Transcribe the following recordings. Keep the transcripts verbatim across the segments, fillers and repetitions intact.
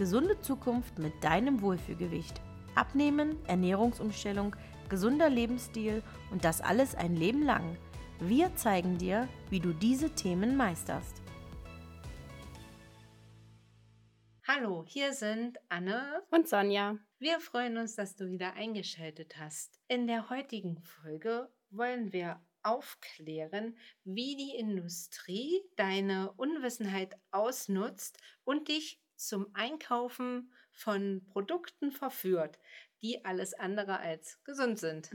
gesunde Zukunft mit deinem Wohlfühlgewicht. Abnehmen, Ernährungsumstellung, gesunder Lebensstil und das alles ein Leben lang. Wir zeigen dir, wie du diese Themen meisterst. Hallo, hier sind Anne und Sonja. Wir freuen uns, dass du wieder eingeschaltet hast. In der heutigen Folge wollen wir aufklären, wie die Industrie deine Unwissenheit ausnutzt und dich zum Einkaufen von Produkten verführt, die alles andere als gesund sind.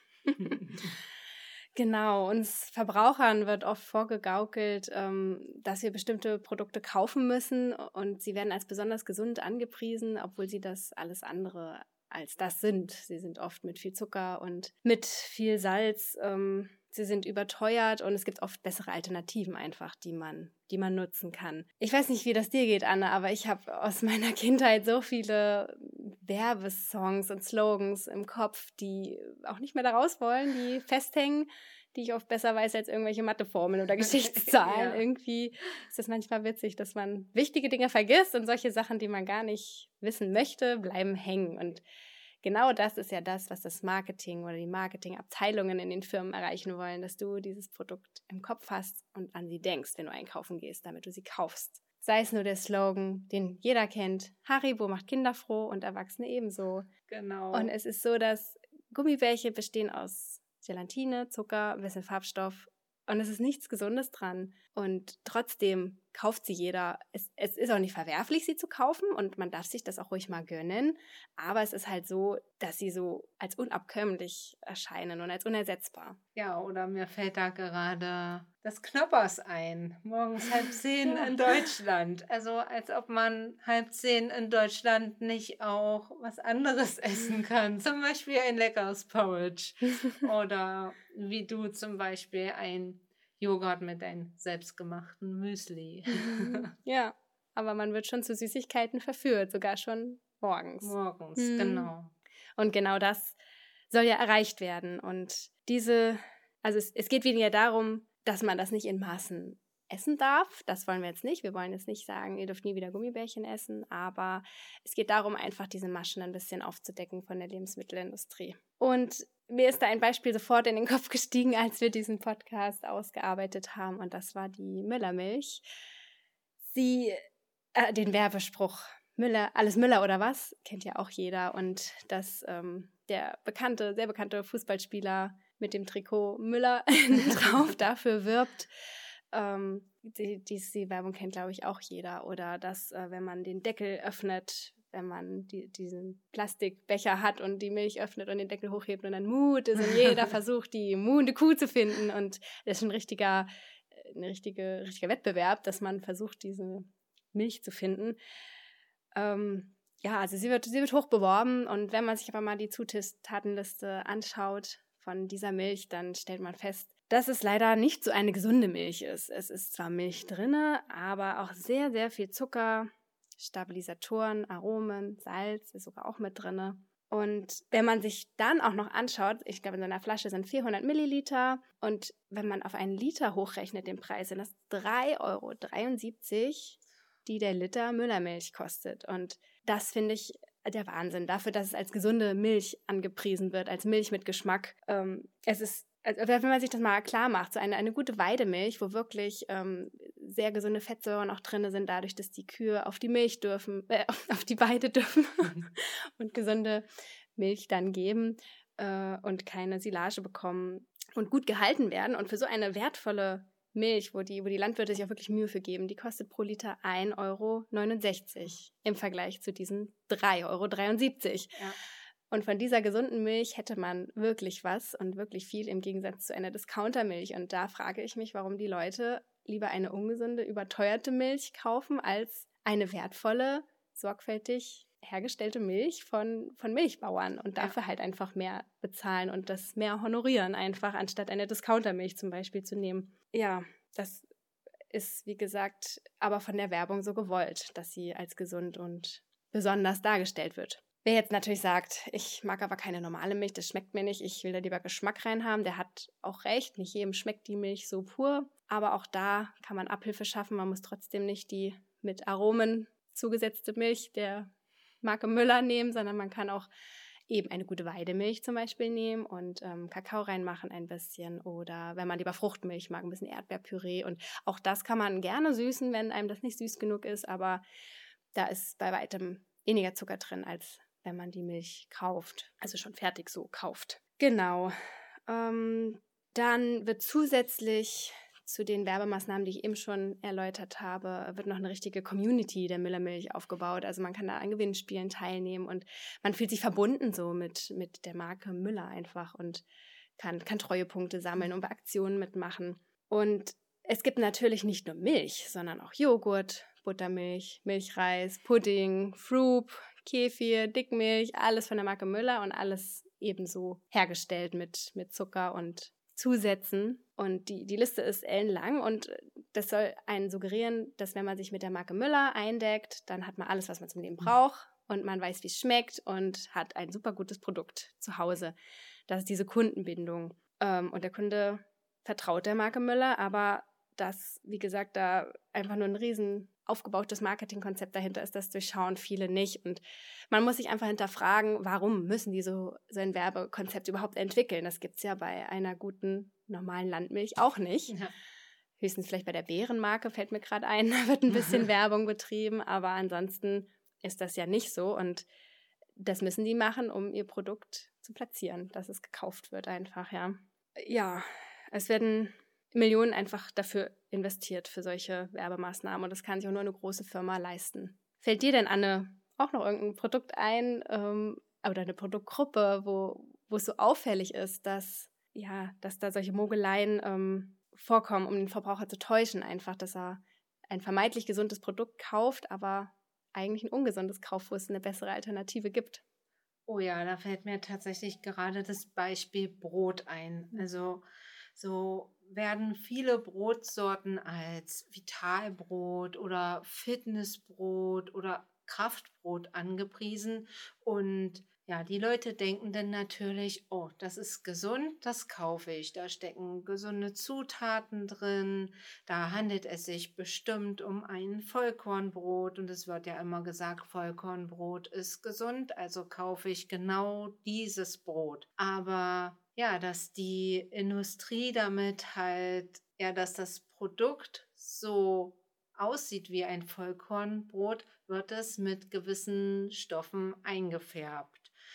Genau, uns Verbrauchern wird oft vorgegaukelt, dass wir bestimmte Produkte kaufen müssen und sie werden als besonders gesund angepriesen, obwohl sie das alles andere als das sind. Sie sind oft mit viel Zucker und mit viel Salz. Sie sind überteuert und es gibt oft bessere Alternativen einfach, die man, die man nutzen kann. Ich weiß nicht, wie das dir geht, Anne, aber ich habe aus meiner Kindheit so viele Werbesongs und Slogans im Kopf, die auch nicht mehr da raus wollen, die festhängen, die ich oft besser weiß als irgendwelche Matheformeln oder Geschichtszahlen. Ja. Irgendwie ist das manchmal witzig, dass man wichtige Dinge vergisst und solche Sachen, die man gar nicht wissen möchte, bleiben hängen. Und genau das ist ja das, was das Marketing oder die Marketingabteilungen in den Firmen erreichen wollen, dass du dieses Produkt im Kopf hast und an sie denkst, wenn du einkaufen gehst, damit du sie kaufst. Sei es nur der Slogan, den jeder kennt, Haribo macht Kinder froh und Erwachsene ebenso. Genau. Und es ist so, dass Gummibärchen bestehen aus Gelatine, Zucker, ein bisschen Farbstoff und es ist nichts Gesundes dran. Und trotzdem kauft sie jeder. Es, es ist auch nicht verwerflich, sie zu kaufen und man darf sich das auch ruhig mal gönnen. Aber es ist halt so, dass sie so als unabkömmlich erscheinen und als unersetzbar. Ja, oder mir fällt da gerade das Knoppers ein. Morgens halb zehn ja. in Deutschland. Also als ob man halb zehn in Deutschland nicht auch was anderes essen kann. Zum Beispiel ein leckeres Porridge. Oder wie du zum Beispiel ein Joghurt mit deinem selbstgemachten Müsli. Ja, aber man wird schon zu Süßigkeiten verführt, sogar schon morgens. Morgens, hm. genau. Und genau das soll ja erreicht werden. Und diese, also es, es geht weniger darum, dass man das nicht in Maßen essen darf. Das wollen wir jetzt nicht. Wir wollen jetzt nicht sagen, ihr dürft nie wieder Gummibärchen essen, aber es geht darum, einfach diese Maschen ein bisschen aufzudecken von der Lebensmittelindustrie. Und mir ist da ein Beispiel sofort in den Kopf gestiegen, als wir diesen Podcast ausgearbeitet haben, und das war die Müllermilch. Sie, äh, den Werbespruch, Müller, alles Müller oder was, kennt ja auch jeder. Und dass ähm, der bekannte, sehr bekannte Fußballspieler mit dem Trikot Müller drauf dafür wirbt. Ähm, die, die, die Werbung kennt, glaube ich, auch jeder. Oder dass, äh, wenn man den Deckel öffnet, wenn man die, diesen Plastikbecher hat und die Milch öffnet und den Deckel hochhebt und dann Mut ist und jeder versucht, die muhende Kuh zu finden. Und das ist ein richtiger, ein richtige, richtiger Wettbewerb, dass man versucht, diese Milch zu finden. Ähm, ja, also sie wird, sie wird hoch beworben und wenn man sich aber mal die Zutatenliste anschaut von dieser Milch, dann stellt man fest, dass es leider nicht so eine gesunde Milch ist. Es ist zwar Milch drinne, aber auch sehr, sehr viel Zucker, Stabilisatoren, Aromen, Salz ist sogar auch mit drinne. Und wenn man sich dann auch noch anschaut, ich glaube, in so einer Flasche sind vierhundert Milliliter und wenn man auf einen Liter hochrechnet den Preis, sind das drei Euro dreiundsiebzig, die der Liter Müllermilch kostet. Und das finde ich der Wahnsinn, dafür, dass es als gesunde Milch angepriesen wird, als Milch mit Geschmack. Ähm, es ist, also wenn man sich das mal klar macht, so eine, eine gute Weidemilch, wo wirklich ähm, sehr gesunde Fettsäuren auch drin sind, dadurch, dass die Kühe auf die Milch dürfen, äh, auf die Weide dürfen und gesunde Milch dann geben äh, und keine Silage bekommen und gut gehalten werden. Und für so eine wertvolle Milch, wo die, wo die Landwirte sich auch wirklich Mühe für geben, die kostet pro Liter ein Euro neunundsechzig im Vergleich zu diesen drei Euro dreiundsiebzig. Ja. Und von dieser gesunden Milch hätte man wirklich was und wirklich viel im Gegensatz zu einer Discountermilch. Und da frage ich mich, warum die Leute lieber eine ungesunde, überteuerte Milch kaufen, als eine wertvolle, sorgfältig hergestellte Milch von, von Milchbauern und dafür ja. halt einfach mehr bezahlen und das mehr honorieren einfach, anstatt eine Discountermilch zum Beispiel zu nehmen. Ja, das ist, wie gesagt, aber von der Werbung so gewollt, dass sie als gesund und besonders dargestellt wird. Wer jetzt natürlich sagt, ich mag aber keine normale Milch, das schmeckt mir nicht, ich will da lieber Geschmack reinhaben, der hat auch recht, nicht jedem schmeckt die Milch so pur, aber auch da kann man Abhilfe schaffen, man muss trotzdem nicht die mit Aromen zugesetzte Milch der Marke Müller nehmen, sondern man kann auch eben eine gute Weidemilch zum Beispiel nehmen und ähm, Kakao reinmachen ein bisschen oder wenn man lieber Fruchtmilch mag, ein bisschen Erdbeerpüree und auch das kann man gerne süßen, wenn einem das nicht süß genug ist, aber da ist bei weitem weniger Zucker drin, als wenn man die Milch kauft, also schon fertig so kauft. Genau. Ähm, dann wird zusätzlich zu den Werbemaßnahmen, die ich eben schon erläutert habe, wird noch eine richtige Community der Müllermilch aufgebaut. Also man kann da an Gewinnspielen teilnehmen und man fühlt sich verbunden so mit, mit der Marke Müller einfach und kann, kann Treuepunkte sammeln und bei Aktionen mitmachen. Und es gibt natürlich nicht nur Milch, sondern auch Joghurt, Buttermilch, Milchreis, Pudding, Frup, Kefir, Dickmilch, alles von der Marke Müller und alles ebenso hergestellt mit, mit Zucker und Zusätzen. Und die, die Liste ist ellenlang und das soll einen suggerieren, dass wenn man sich mit der Marke Müller eindeckt, dann hat man alles, was man zum Leben braucht und man weiß, wie es schmeckt und hat ein super gutes Produkt zu Hause. Das ist diese Kundenbindung. Ähm, und der Kunde vertraut der Marke Müller, aber dass, wie gesagt, da einfach nur ein riesen aufgebautes Marketingkonzept dahinter ist, das durchschauen viele nicht. Und man muss sich einfach hinterfragen, warum müssen die so, so ein Werbekonzept überhaupt entwickeln? Das gibt es ja bei einer guten, normalen Landmilch auch nicht. Ja. Höchstens vielleicht bei der Bärenmarke, fällt mir gerade ein, da wird ein bisschen Werbung betrieben, aber ansonsten ist das ja nicht so. Und das müssen die machen, um ihr Produkt zu platzieren, dass es gekauft wird einfach, ja. Ja, es werden Millionen einfach dafür investiert für solche Werbemaßnahmen und das kann sich auch nur eine große Firma leisten. Fällt dir denn, Anne, auch noch irgendein Produkt ein ähm, oder eine Produktgruppe, wo, wo es so auffällig ist, dass, ja, dass da solche Mogeleien ähm, vorkommen, um den Verbraucher zu täuschen, einfach, dass er ein vermeintlich gesundes Produkt kauft, aber eigentlich ein ungesundes kauft, wo es eine bessere Alternative gibt? Oh ja, da fällt mir tatsächlich gerade das Beispiel Brot ein. Also so werden viele Brotsorten als Vitalbrot oder Fitnessbrot oder Kraftbrot angepriesen und ja, die Leute denken dann natürlich, oh, das ist gesund, das kaufe ich. Da stecken gesunde Zutaten drin, da handelt es sich bestimmt um ein Vollkornbrot und es wird ja immer gesagt, Vollkornbrot ist gesund, also kaufe ich genau dieses Brot. Aber ja, dass die Industrie damit halt, ja, dass das Produkt so aussieht wie ein Vollkornbrot, wird es mit gewissen Stoffen eingefärbt.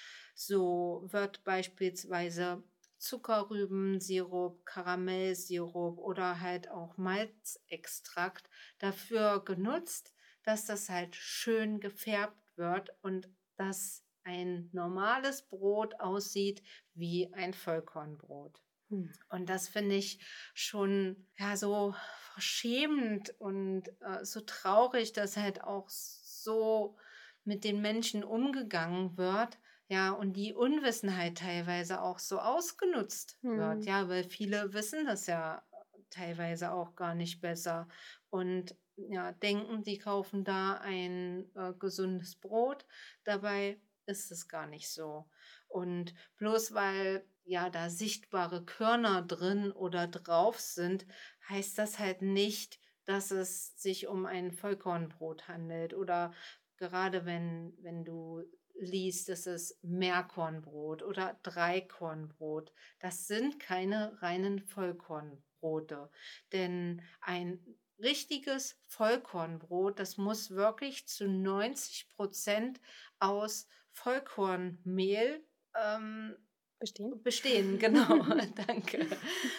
So wird beispielsweise Zuckerrübensirup, Karamellsirup oder halt auch Malzextrakt dafür genutzt, dass das halt schön gefärbt wird und dass ein normales Brot aussieht wie ein Vollkornbrot. Hm. Und das finde ich schon ja so verschämend und äh, so traurig, dass halt auch so mit den Menschen umgegangen wird, ja, und die Unwissenheit teilweise auch so ausgenutzt hm. wird, ja, weil viele wissen das ja teilweise auch gar nicht besser und ja, denken, die kaufen da ein äh, gesundes Brot, dabei ist es gar nicht so. Und bloß weil ja da sichtbare Körner drin oder drauf sind, heißt das halt nicht, dass es sich um ein Vollkornbrot handelt oder gerade wenn, wenn du liest, es ist Mehrkornbrot oder Dreikornbrot. Das sind keine reinen Vollkornbrote, denn ein richtiges Vollkornbrot, das muss wirklich zu neunzig Prozent aus Vollkornmehl ähm, bestehen. Bestehen, genau, danke.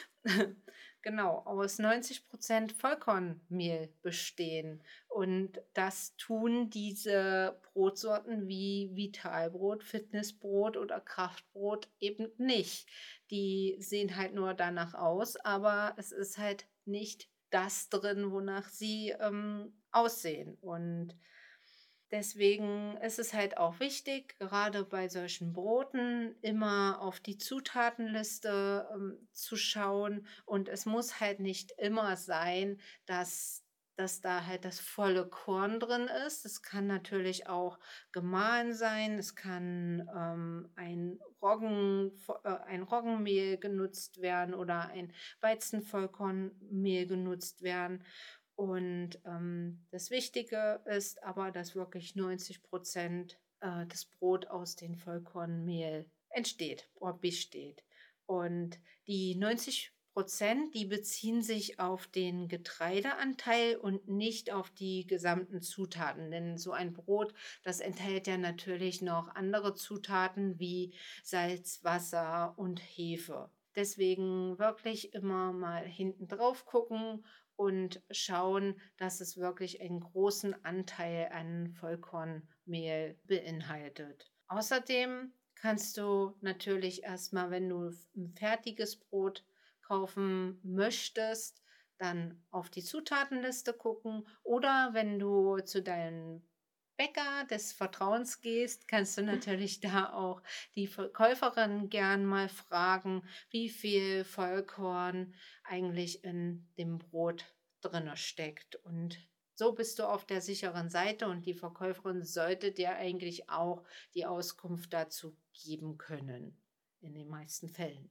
Genau, aus neunzig Prozent Vollkornmehl bestehen. Und das tun diese Brotsorten wie Vitalbrot, Fitnessbrot oder Kraftbrot eben nicht. Die sehen halt nur danach aus, aber es ist halt nicht das drin, wonach sie ähm, aussehen. Und deswegen ist es halt auch wichtig, gerade bei solchen Broten immer auf die Zutatenliste ähm, zu schauen. Und es muss halt nicht immer sein, dass, dass da halt das volle Korn drin ist. Es kann natürlich auch gemahlen sein. Es kann ähm, ein, Roggen, äh, ein Roggenmehl genutzt werden oder ein Weizenvollkornmehl genutzt werden. Und ähm, das Wichtige ist aber, dass wirklich neunzig Prozent äh, des Brot aus dem Vollkornmehl entsteht oder besteht. Und die neunzig Prozent, die beziehen sich auf den Getreideanteil und nicht auf die gesamten Zutaten. Denn so ein Brot, das enthält ja natürlich noch andere Zutaten wie Salz, Wasser und Hefe. Deswegen wirklich immer mal hinten drauf gucken und schauen, dass es wirklich einen großen Anteil an Vollkornmehl beinhaltet. Außerdem kannst du natürlich erstmal, wenn du ein fertiges Brot kaufen möchtest, dann auf die Zutatenliste gucken, oder wenn du zu deinem Bäcker des Vertrauens gehst, kannst du natürlich da auch die Verkäuferin gern mal fragen, wie viel Vollkorn eigentlich in dem Brot drinne steckt. Und so bist du auf der sicheren Seite, und die Verkäuferin sollte dir eigentlich auch die Auskunft dazu geben können. In den meisten Fällen.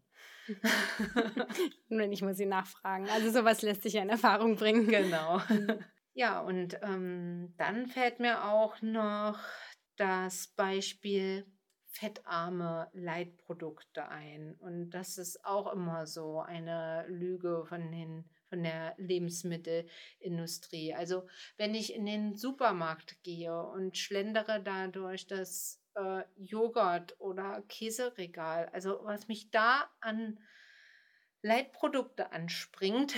Wenn ich muss sie nachfragen. Also sowas lässt sich ja in Erfahrung bringen. Genau. Ja, und ähm, dann fällt mir auch noch das Beispiel fettarme Leitprodukte ein. Und das ist auch immer so eine Lüge von, den, von der Lebensmittelindustrie. Also wenn ich in den Supermarkt gehe und schlendere da durch das äh, Joghurt- oder Käseregal, also was mich da an Leitprodukte anspringt,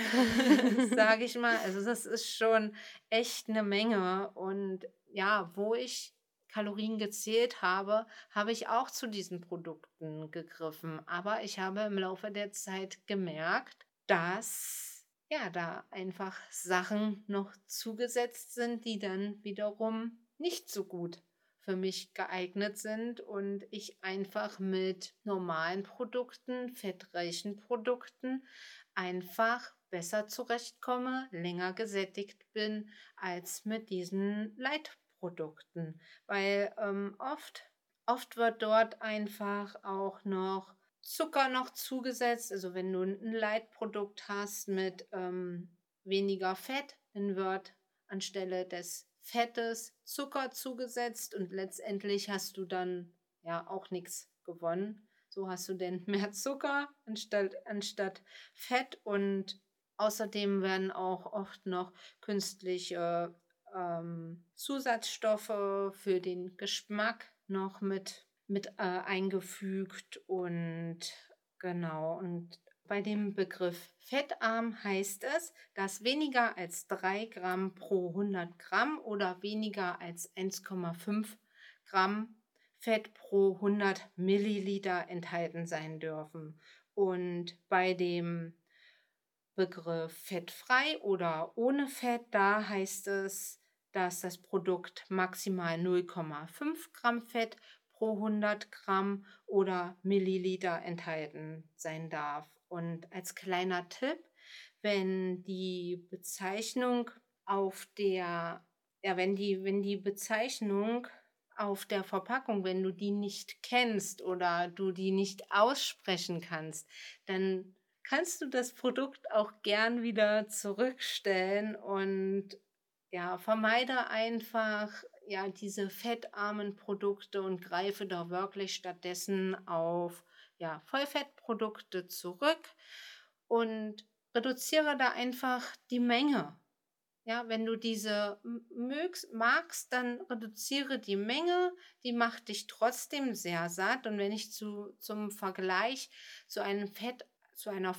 sage ich mal. Also das ist schon echt eine Menge. Und ja, wo ich Kalorien gezählt habe, habe ich auch zu diesen Produkten gegriffen. Aber ich habe im Laufe der Zeit gemerkt, dass ja da einfach Sachen noch zugesetzt sind, die dann wiederum nicht so gut für mich geeignet sind und ich einfach mit normalen Produkten, fettreichen Produkten einfach besser zurechtkomme, länger gesättigt bin als mit diesen Leitprodukten. Weil ähm, oft, oft wird dort einfach auch noch Zucker noch zugesetzt. Also wenn du ein Leitprodukt hast mit ähm, weniger Fett, dann wird anstelle des Fettes Zucker zugesetzt, und letztendlich hast du dann ja auch nichts gewonnen. So hast du denn mehr Zucker anstatt, anstatt Fett, und außerdem werden auch oft noch künstliche ähm, Zusatzstoffe für den Geschmack noch mit, mit äh, eingefügt, und genau, und bei dem Begriff fettarm heißt es, dass weniger als drei Gramm pro hundert Gramm oder weniger als eins Komma fünf Gramm Fett pro hundert Milliliter enthalten sein dürfen. Und bei dem Begriff fettfrei oder ohne Fett, da heißt es, dass das Produkt maximal null Komma fünf Gramm Fett pro hundert Gramm oder Milliliter enthalten sein darf. Und als kleiner Tipp, wenn die Bezeichnung auf der, ja, wenn die, wenn die Bezeichnung auf der Verpackung, wenn du die nicht kennst oder du die nicht aussprechen kannst, dann kannst du das Produkt auch gern wieder zurückstellen und ja, vermeide einfach ja diese fettarmen Produkte und greife da wirklich stattdessen auf ja, Vollfettprodukte zurück und reduziere da einfach die Menge. Ja, wenn du diese mögst, magst, dann reduziere die Menge, die macht dich trotzdem sehr satt. Und wenn ich zu, zum Vergleich zu einem Fett, zu einer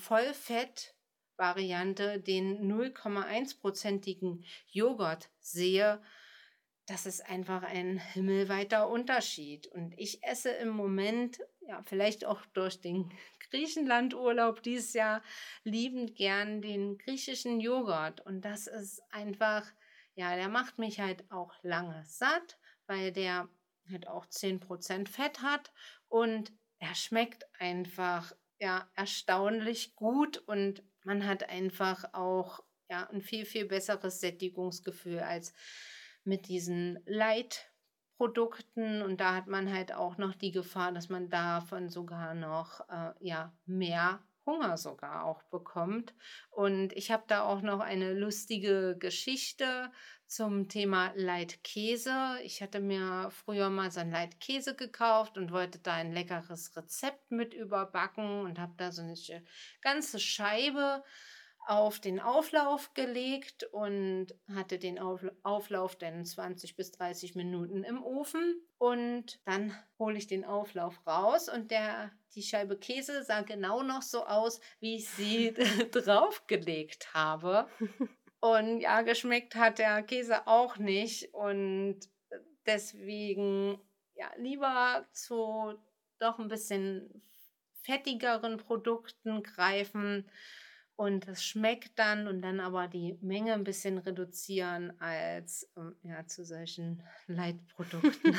Vollfett-Variante den null Komma eins prozentigen Joghurt sehe, das ist einfach ein himmelweiter Unterschied. Und ich esse im Moment, ja, vielleicht auch durch den Griechenlandurlaub dieses Jahr, liebend gern den griechischen Joghurt. Und das ist einfach, ja, der macht mich halt auch lange satt, weil der halt auch zehn Prozent Fett hat und er schmeckt einfach, ja, erstaunlich gut, und man hat einfach auch, ja, ein viel, viel besseres Sättigungsgefühl als mit diesen Leitprodukten, und da hat man halt auch noch die Gefahr, dass man davon sogar noch äh, ja, mehr Hunger sogar auch bekommt. Und ich habe da auch noch eine lustige Geschichte zum Thema Leitkäse. Ich hatte mir früher mal so einen Leitkäse gekauft und wollte da ein leckeres Rezept mit überbacken und habe da so eine ganze Scheibe auf den Auflauf gelegt und hatte den Auflauf dann zwanzig bis dreißig Minuten im Ofen. Und dann hole ich den Auflauf raus und der, die Scheibe Käse sah genau noch so aus, wie ich sie draufgelegt habe. Und ja, geschmeckt hat der Käse auch nicht. Und deswegen ja, lieber zu doch ein bisschen fettigeren Produkten greifen. Und es schmeckt dann und dann aber die Menge ein bisschen reduzieren als ähm, ja, zu solchen Leitprodukten.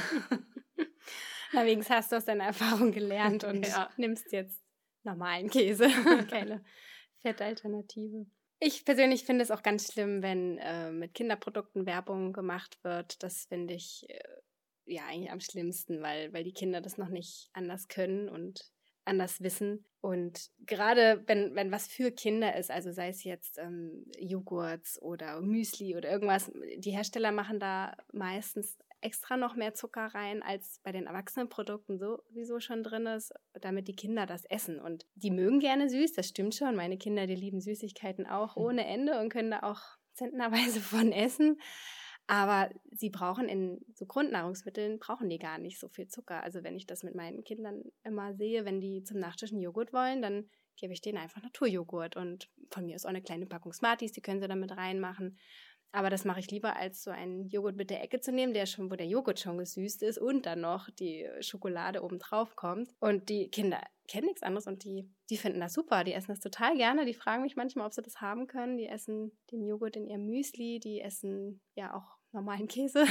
Na, wenigstens hast du aus deiner Erfahrung gelernt und ja. nimmst jetzt normalen Käse, keine Fettalternative. Ich persönlich finde es auch ganz schlimm, wenn äh, mit Kinderprodukten Werbung gemacht wird. Das finde ich äh, ja eigentlich am schlimmsten, weil, weil die Kinder das noch nicht anders können und anders wissen. Und gerade wenn, wenn was für Kinder ist, also sei es jetzt ähm, Joghurts oder Müsli oder irgendwas, die Hersteller machen da meistens extra noch mehr Zucker rein, als bei den Erwachsenenprodukten sowieso schon drin ist, damit die Kinder das essen. Und die mögen gerne süß, das stimmt schon. Meine Kinder, die lieben Süßigkeiten auch ohne Ende und können da auch zentnerweise von essen. Aber sie brauchen in so Grundnahrungsmitteln, brauchen die gar nicht so viel Zucker. Also wenn ich das mit meinen Kindern immer sehe, wenn die zum Nachtisch einen Joghurt wollen, dann gebe ich denen einfach Naturjoghurt. Und von mir ist auch eine kleine Packung Smarties, die können sie dann mit reinmachen. Aber das mache ich lieber, als so einen Joghurt mit der Ecke zu nehmen, der schon, wo der Joghurt schon gesüßt ist und dann noch die Schokolade oben drauf kommt. Und die Kinder kennen nichts anderes und die, die finden das super. Die essen das total gerne. Die fragen mich manchmal, ob sie das haben können. Die essen den Joghurt in ihrem Müsli. Die essen ja auch normalen Käse.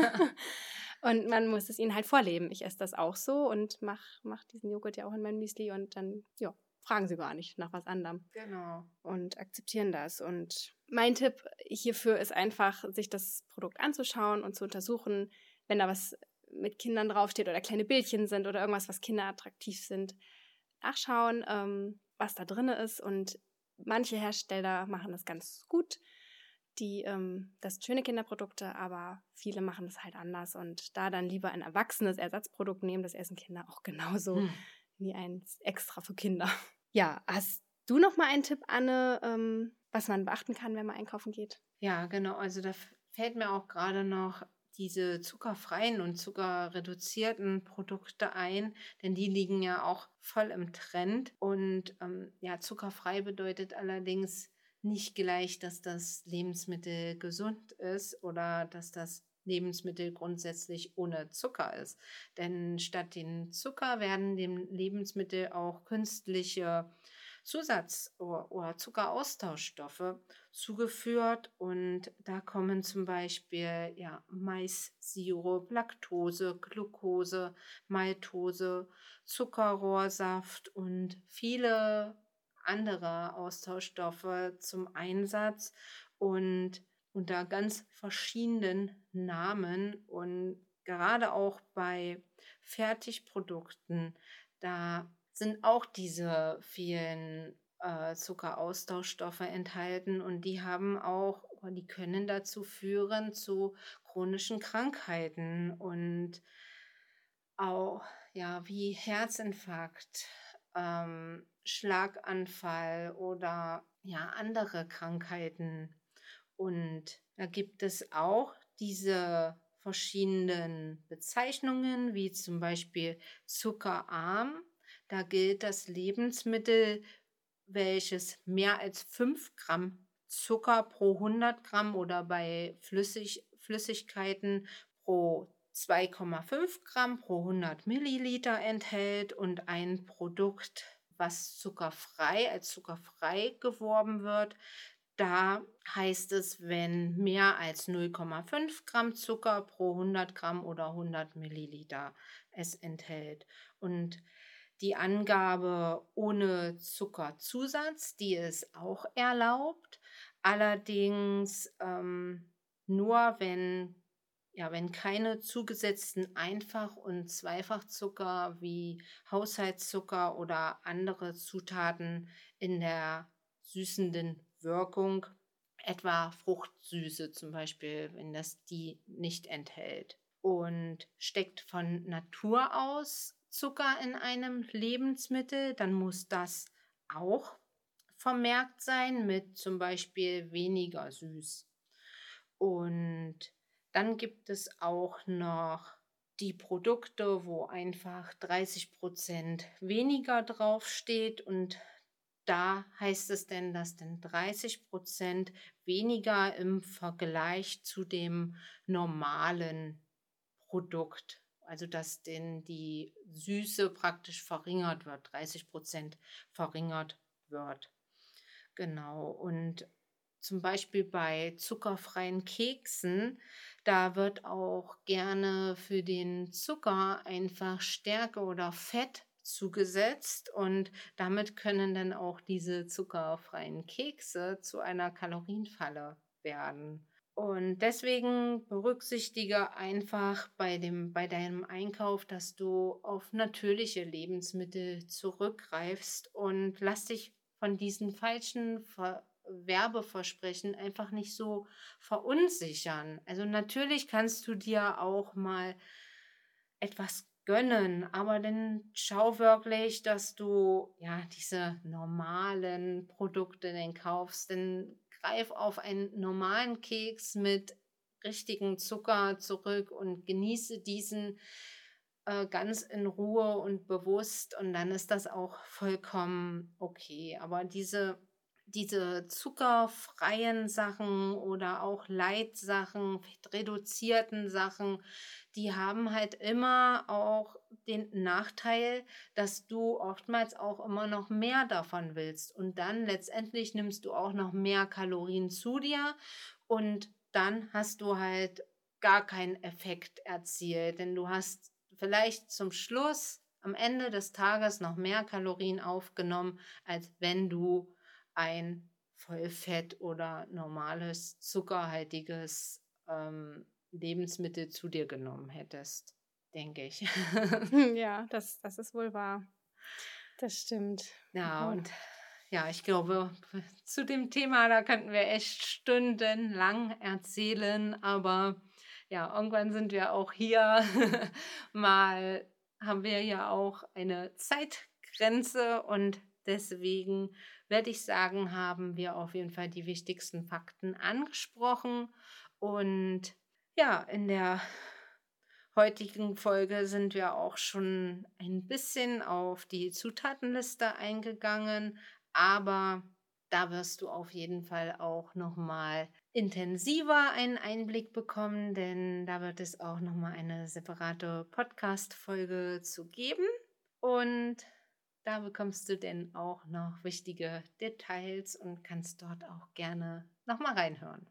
Und man muss es ihnen halt vorleben. Ich esse das auch so und mache mach diesen Joghurt ja auch in mein Müsli und dann, ja, fragen sie gar nicht nach was anderem. Genau. Und akzeptieren das. Und mein Tipp hierfür ist einfach, sich das Produkt anzuschauen und zu untersuchen, wenn da was mit Kindern draufsteht oder kleine Bildchen sind oder irgendwas, was Kinder attraktiv sind, nachschauen, ähm, was da drin ist. Und manche Hersteller machen das ganz gut. Die, ähm, das sind schöne Kinderprodukte, aber viele machen das halt anders. Und da dann lieber ein erwachsenes Ersatzprodukt nehmen, das essen Kinder auch genauso hm. wie eins extra für Kinder. Ja, hast du noch mal einen Tipp, Anne, ähm, was man beachten kann, wenn man einkaufen geht? Ja, genau. Also da fällt mir auch gerade noch diese zuckerfreien und zuckerreduzierten Produkte ein, denn die liegen ja auch voll im Trend. Und ähm, ja, zuckerfrei bedeutet allerdings nicht gleich, dass das Lebensmittel gesund ist oder dass das Lebensmittel grundsätzlich ohne Zucker ist. Denn statt dem Zucker werden dem Lebensmittel auch künstliche Zusatz- oder Zuckeraustauschstoffe zugeführt und da kommen zum Beispiel ja, Mais-Sirup, Laktose, Glucose, Maltose, Zuckerrohrsaft und viele andere Austauschstoffe zum Einsatz und unter ganz verschiedenen Namen und gerade auch bei Fertigprodukten, da sind auch diese vielen äh, Zuckeraustauschstoffe enthalten und die haben auch, die können dazu führen zu chronischen Krankheiten und auch ja wie Herzinfarkt, ähm, Schlaganfall oder ja andere Krankheiten. Und da gibt es auch diese verschiedenen Bezeichnungen, wie zum Beispiel zuckerarm. Da gilt das Lebensmittel, welches mehr als fünf Gramm Zucker pro hundert Gramm oder bei Flüssig, Flüssigkeiten pro zwei Komma fünf Gramm pro hundert Milliliter enthält und ein Produkt, was zuckerfrei als zuckerfrei geworben wird, da heißt es, wenn mehr als null Komma fünf Gramm Zucker pro hundert Gramm oder hundert Milliliter es enthält. Und die Angabe ohne Zuckerzusatz, die ist auch erlaubt, allerdings ähm, nur wenn ja, wenn keine zugesetzten Einfach- und Zweifachzucker wie Haushaltszucker oder andere Zutaten in der süßenden Wirkung, etwa Fruchtsüße zum Beispiel, wenn das die nicht enthält. Und steckt von Natur aus Zucker in einem Lebensmittel, dann muss das auch vermerkt sein mit zum Beispiel weniger süß. Und dann gibt es auch noch die Produkte, wo einfach dreißig Prozent weniger draufsteht und da heißt es denn, dass denn dreißig Prozent weniger im Vergleich zu dem normalen Produkt, also dass denn die Süße praktisch verringert wird, dreißig Prozent verringert wird. Genau, und zum Beispiel bei zuckerfreien Keksen, da wird auch gerne für den Zucker einfach Stärke oder Fett zugesetzt und damit können dann auch diese zuckerfreien Kekse zu einer Kalorienfalle werden. Und deswegen berücksichtige einfach bei, dem, bei deinem Einkauf, dass du auf natürliche Lebensmittel zurückgreifst und lass dich von diesen falschen Ver- Werbeversprechen einfach nicht so verunsichern. Also natürlich kannst du dir auch mal etwas gönnen, aber dann schau wirklich, dass du ja diese normalen Produkte dann kaufst. Dann greif auf einen normalen Keks mit richtigem Zucker zurück und genieße diesen äh, ganz in Ruhe und bewusst und dann ist das auch vollkommen okay. Aber diese diese zuckerfreien Sachen oder auch Light-Sachen, fettreduzierten Sachen, die haben halt immer auch den Nachteil, dass du oftmals auch immer noch mehr davon willst. Und dann letztendlich nimmst du auch noch mehr Kalorien zu dir und dann hast du halt gar keinen Effekt erzielt, denn du hast vielleicht zum Schluss am Ende des Tages noch mehr Kalorien aufgenommen, als wenn du ein Vollfett oder normales zuckerhaltiges ähm, Lebensmittel zu dir genommen hättest, denke ich. Ja, das, das ist wohl wahr. Das stimmt. Ja, Oh. und ja, ich glaube, zu dem Thema, da könnten wir echt stundenlang erzählen, aber ja, irgendwann sind wir auch hier. Mal haben wir ja auch eine Zeitgrenze und deswegen werde ich sagen, haben wir auf jeden Fall die wichtigsten Fakten angesprochen. Und ja, in der heutigen Folge sind wir auch schon ein bisschen auf die Zutatenliste eingegangen, aber da wirst du auf jeden Fall auch nochmal intensiver einen Einblick bekommen, denn da wird es auch nochmal eine separate Podcast-Folge zu geben. Und da bekommst du dann auch noch wichtige Details und kannst dort auch gerne nochmal reinhören.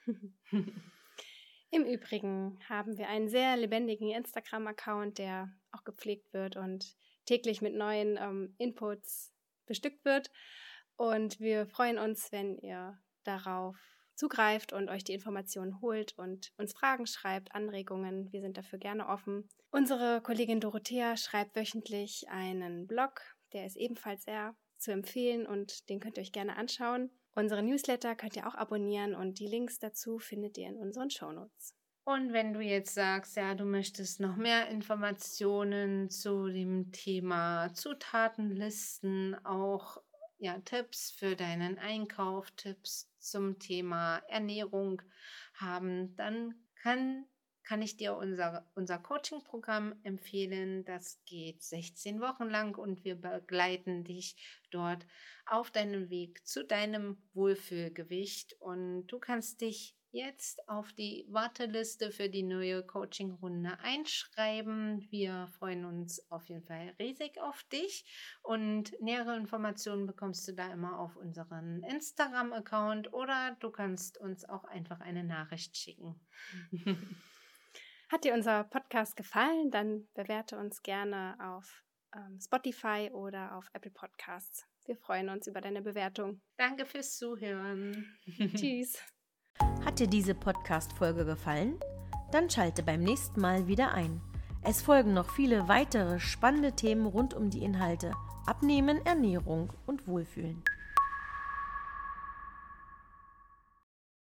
Im Übrigen haben wir einen sehr lebendigen Instagram-Account, der auch gepflegt wird und täglich mit neuen ähm, Inputs bestückt wird. Und wir freuen uns, wenn ihr darauf zugreift und euch die Informationen holt und uns Fragen schreibt, Anregungen. Wir sind dafür gerne offen. Unsere Kollegin Dorothea schreibt wöchentlich einen Blog, der ist ebenfalls sehr zu empfehlen und den könnt ihr euch gerne anschauen. Unsere Newsletter könnt ihr auch abonnieren und die Links dazu findet ihr in unseren Shownotes. Und wenn du jetzt sagst, ja, du möchtest noch mehr Informationen zu dem Thema Zutatenlisten, auch ja, Tipps für deinen Einkauf, Tipps zum Thema Ernährung haben, dann kann, kann ich dir unser, unser Coaching-Programm empfehlen. Das geht sechzehn Wochen lang und wir begleiten dich dort auf deinem Weg zu deinem Wohlfühlgewicht und du kannst dich jetzt auf die Warteliste für die neue Coaching-Runde einschreiben. Wir freuen uns auf jeden Fall riesig auf dich und nähere Informationen bekommst du da immer auf unseren Instagram-Account oder du kannst uns auch einfach eine Nachricht schicken. Hat dir unser Podcast gefallen? Dann bewerte uns gerne auf ähm, Spotify oder auf Apple Podcasts. Wir freuen uns über deine Bewertung. Danke fürs Zuhören. Tschüss. Hat dir diese Podcast-Folge gefallen? Dann schalte beim nächsten Mal wieder ein. Es folgen noch viele weitere spannende Themen rund um die Inhalte Abnehmen, Ernährung und Wohlfühlen.